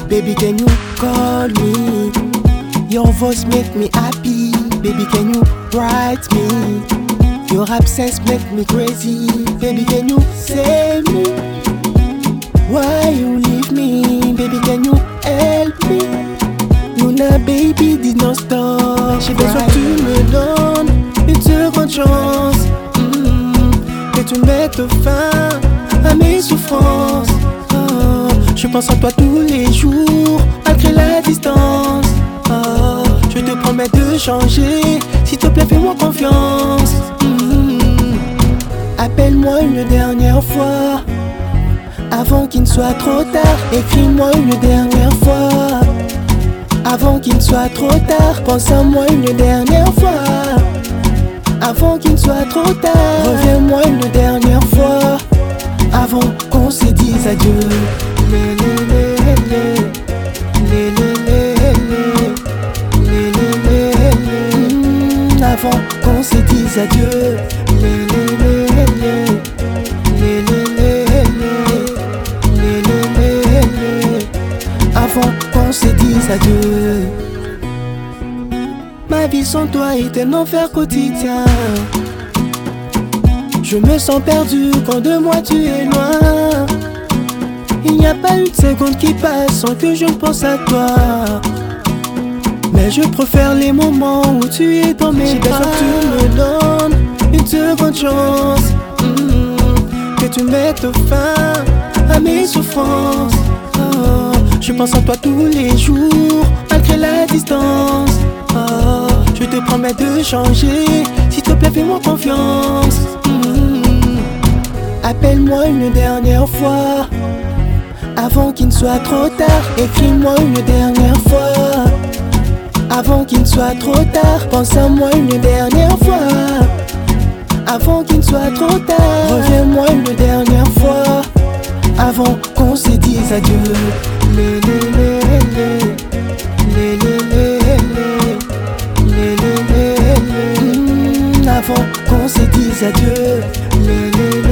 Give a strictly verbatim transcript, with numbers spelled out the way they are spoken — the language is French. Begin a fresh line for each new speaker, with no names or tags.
Baby, can you call me? Your voice make me happy. Baby, can you write me? Your absence make me crazy. Baby, can you save me? Why you leave me? Baby, can you help me? Luna baby did not stop. J'ai besoin que tu me donnes une seconde chance, mm, que tu mettes fin à mes souffrances. Oh, je pense en toi tous les jours, malgré la distance. Oh, je te promets de changer, s'il te plaît fais-moi confiance. mm. Appelle-moi une dernière fois, avant qu'il ne soit trop tard. Écris-moi une dernière fois, avant qu'il ne soit trop tard. Pense à moi une dernière fois, avant qu'il ne soit trop tard. Reviens-moi une dernière fois, avant qu'on se dise adieu. Lé, lé, lé, lé. Lé, lé, lé, lé. Lé, lé, lé, lé. Mmh, avant qu'on se dise adieu. Lé, lé, lé, lé. Lé, lé, lé, lé. Lé, lé, lé, lé. Avant qu'on se dise adieu. Ma vie sans toi est un enfer quotidien. Je me sens perdu quand de moi tu es loin. Il n'y a pas une seconde qui passe sans que je ne pense à toi. Mais je préfère les moments où tu es dans mes bras. J'ai besoin que tu me donnes une seconde chance, mm, que tu mettes fin à mes souffrances. Oh, je pense à toi tous les jours, malgré la distance. Oh, je te promets de changer, s'il te plaît fais-moi confiance. mm. Appelle-moi une dernière fois, avant qu'il ne soit trop tard. Écris-moi une dernière fois, avant qu'il ne soit trop tard. Pense à moi une dernière fois, avant qu'il ne soit trop tard. Reviens-moi une dernière fois, avant qu'on se dise adieu. Lé, lé, lé, lé. Lé, lé, lé, lé. Lé, lé, lé, lé. Mmh, avant qu'on se dise adieu. Lé, lé, lé.